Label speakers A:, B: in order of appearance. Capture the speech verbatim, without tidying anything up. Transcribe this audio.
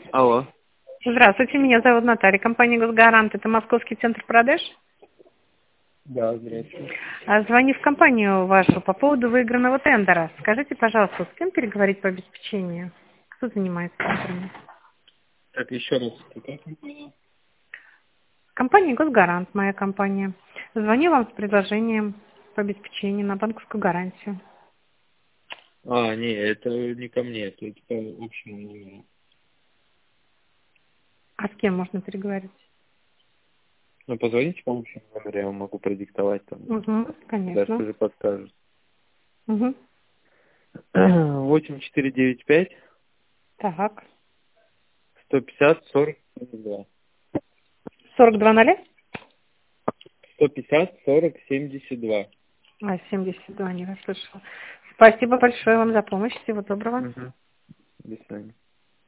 A: Алло.
B: Здравствуйте, меня зовут Наталья, компания «Госгарант». Это Московский центр продаж.
A: Да, здравствуйте.
B: А, Звоню в компанию вашу по поводу выигранного тендера. Скажите, пожалуйста, с кем переговорить по обеспечению? Кто занимается тендерами?
A: Так, еще раз. Какая компания?
B: Компания «Госгарант», моя компания. Звоню вам с предложением по обеспечению на банковскую гарантию.
A: А, не, это не ко мне, это, это по общему номеру.
B: А с кем можно переговорить?
A: Ну, позвоните по общему номеру, я вам могу продиктовать там.
B: Угу,
A: Дальше
B: конечно.
A: уже подскажут.
B: Угу.
A: восемь четыре девять пять
B: Так.
A: сто пятьдесят сорок семьдесят два.
B: сорок два ноля?
A: сто пятьдесят сорок семьдесят два.
B: А, семьдесят два, не расслышала. Спасибо большое вам за помощь. Всего доброго.
A: Угу. До свидания.